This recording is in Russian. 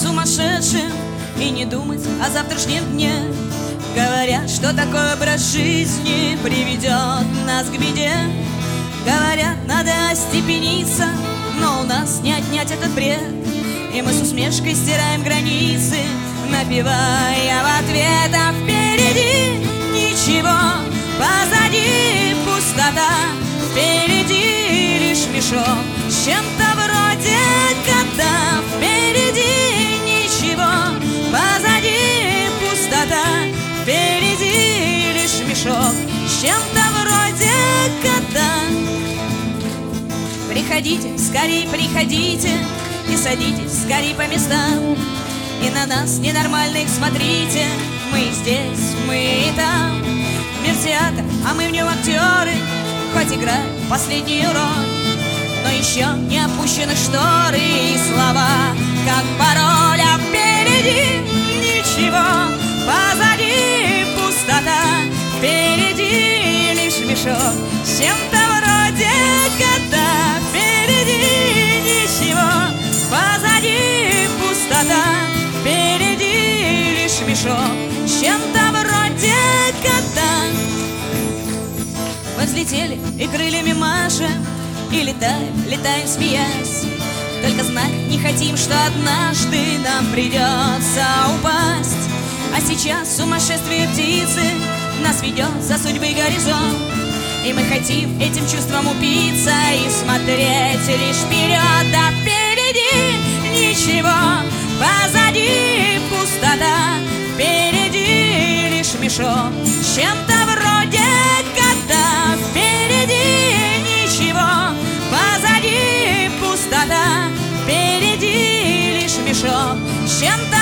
сумасшедшим и не думать о завтрашнем дне. Говорят, что такой образ жизни приведет нас к беде. Говорят, надо остепениться, но у нас не отнять этот бред. И мы с усмешкой стираем границы, напевая в ответ: а впереди ничего, позади пустота, впереди лишь мешок с чем-то вроде кота. Впереди ничего, позади пустота, впереди лишь мешок с чем-то вроде кота. Приходите, скорей приходите, и садитесь скорей по местам. И на нас, ненормальных, смотрите, мы здесь, мы и там. Мир театр, а мы в нем актеры, хоть играем последнюю роль. Но еще не опущены шторы и слова, как пароль. А впереди ничего, позади пустота, впереди лишь мешок с чем-то вроде кота. Впереди ничего, позади пустота, впереди лишь мешок с чем-то вроде кота. Мы взлетели и крыльями машем, и летаем, летаем смеясь. Только знать не хотим, что однажды нам придется упасть. А сейчас сумасшествие птицы нас ведет за судьбой горизонт. И мы хотим этим чувством упиться и смотреть лишь вперед. Да впереди ничего, позади пустота, впереди лишь мешок с чем-то вроде кота. Впереди ничего, позади пустота, впереди лишь мешок с чем-то